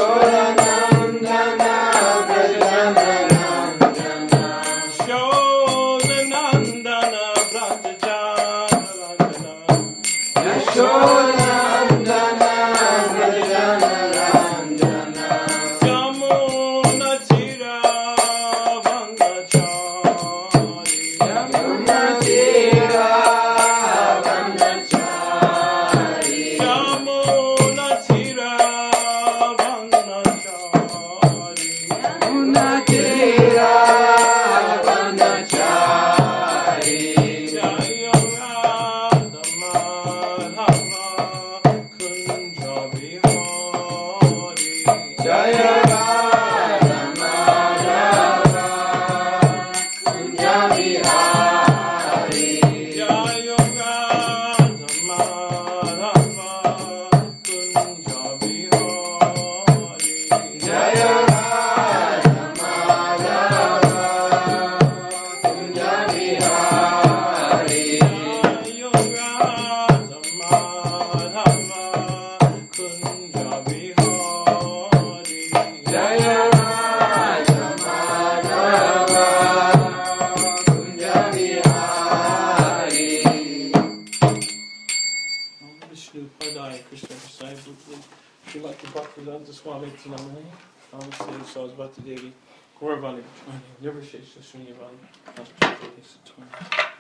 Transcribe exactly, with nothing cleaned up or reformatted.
Yashodanandana Vrajanarandana Yashodanandana Vrajanarandana Yashodanandana Vrajanarandana Yamuna Tira Vandachari Yamuna Tira Vandachari Yamuna Tira Vandachari Yamuna Tira Vandachari Jaya Radha Madhava Kunja Bihari Jaya Radha Madhava Kunja Bihari Jaya Radha Madhava Kunja Bihari Jaya Radha Madhava Kunja Bihari Jaya Radha Madhava Kunja Bihari Jaya Radha Madhava Kunja Bihari Vishnu Padaya Krishna Prasad Shri Bhakti Bhaktivedanta Swami Tinamani Namaste Sarasvati Devi Gauravani Nirvishesha Srinivani Namaste